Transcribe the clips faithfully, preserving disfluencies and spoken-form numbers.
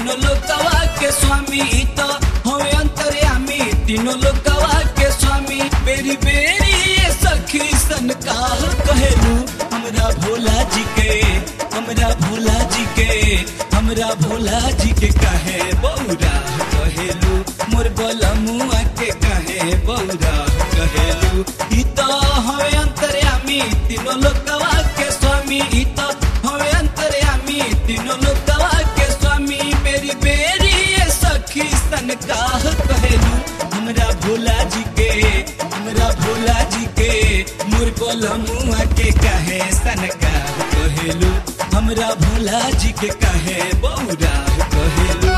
तीनों लोकवा के स्वामी तो हवे अंतर्यामी तीनों लोकवा के स्वामी बेरी बेरी ये सखी सन का कहेलू हमरा भोला जी के हमरा भोला जी के हमरा भोला जी के कहे बौरा कहेलू मोर बलमुआ के कहे बौरा कहेलू ई तो हवे अंतर्यामी तीनों लोकवा के स्वामी ई तो हवे अंतर्यामी तीनों लोकवा के स्वामी बेरी बेरी ये सखी सन का कहेलू हमरा भोला जी के हमरा भोला जी के मोर बलमुआ के कहे सन का कहेलू हमरा भोला जी के कहे बौरा कहेलू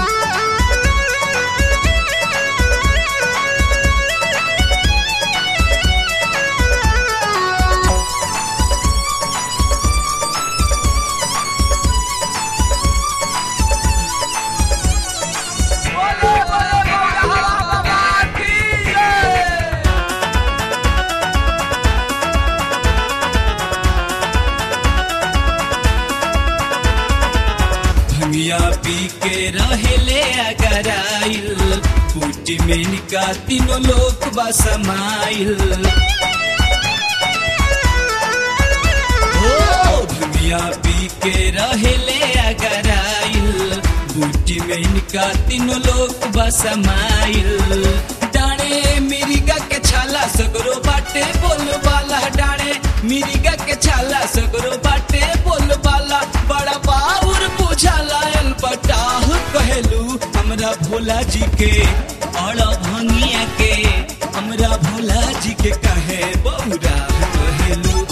पी के रहेले अगर आइल पूटी में निका तीनों लोग बसमाइल हो भंगिया पी के रहेले अगर आइल पूटी में निका तीनों लोग बसमाइल डाणे मिरिगा के छाला सगरो बाटे बोल वाला डाणे मिरिगा के छाला सगरो बाटे बोल वाला बड़ा बाउर बुझाला बटाह कहेलू हमरा भोला जी के और भंगिया के हमरा भोला जी के कहे बौरा कहेलू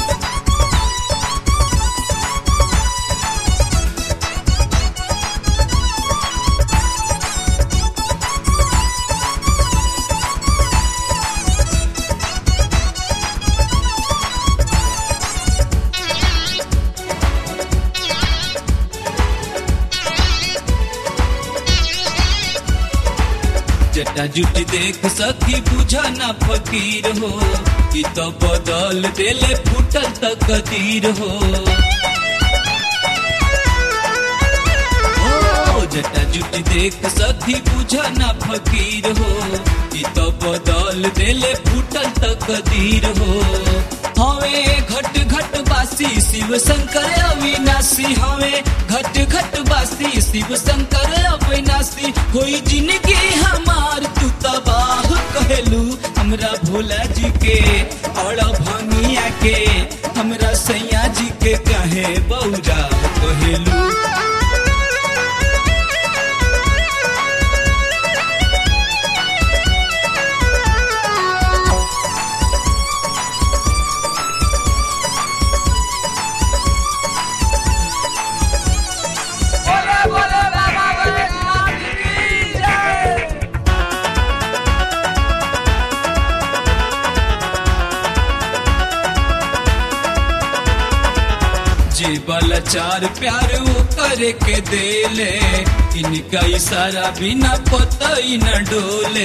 जटा जुटी देख सखी बुझा ना फकीर हो कि तो बदल देले फूटल तकदीर हो ओ जटा जुटी देख सखी बुझा ना फकीर हो कि तो बदल देले फूटल तकदीर हो हवे घट घट बासी शिव शंकर अविनाशी हवे घट घट बासी शिव शंकर अविनाशी होई जिंदगी हमार तू तबाह कहेलू हमरा भोला जी के और भंगिया के हमरा सैया जी के कहे बौरा कहेलू वाला चार प्यार वो करे के देले इनका इशारा बिना पता ही न डोले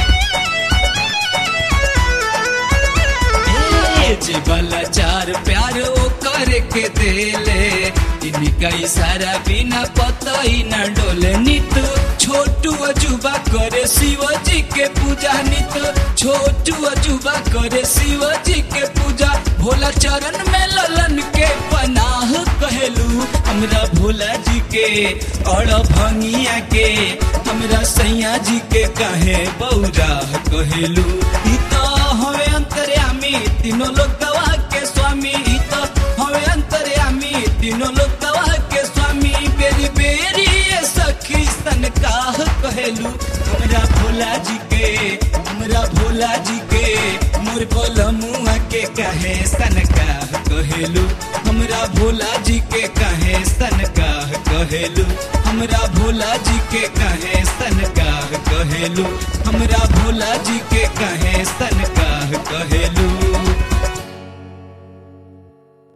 जे वाला चार प्यार वो करे के देले इनका इशारा बिना पता ही न डोले नित छोटू अजूबा करे शिव जी के पूजा नित छोटू अजूबा करे शिव जी के पूजा भोला चरण में ललन के पनाह कहेलू हमरा भोला जी के और भंगिया के हमरा सैया जी के कहे बौरा कहेलू ई तो हवे अंतर्यामी तीनों लोग गवा के स्वामी ई तो हवे अंतर्यामी तीनों लोग गवा के स्वामी बेरी बेरी ये सखी सन का कहेलू हमरा भोला जी के हमरा भोला जी के मोर बलमुआ के कहे सन का कहेलू हमरा भोला जी के कहे सन का कहेलू हमरा भोला जी के कहे सन का कहेलू हमरा भोला जी के कहे सन का